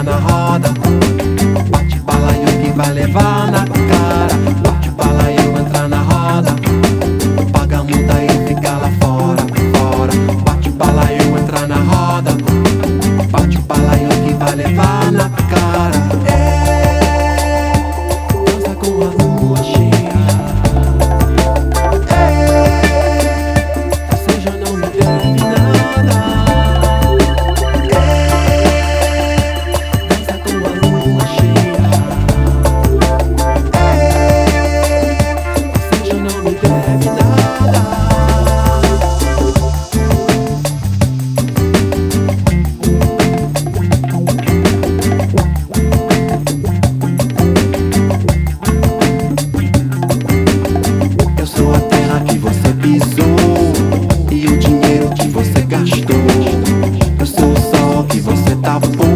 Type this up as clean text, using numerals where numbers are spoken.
entrar na roda. Bate balaio que vai levar na cara. Bate balaio, entrar na roda. Paga a multa e fica lá fora, fora. Bate balaio, entrar na roda. Bate balaio que vai levar na cara. Dança com a lua cheia. Você já não me deve nada. Dança com a lua cheia. Você já não me deve nada. Eu sou a terra que você pisou e o dinheiro que você gastou. Eu sou o sol que você tapou.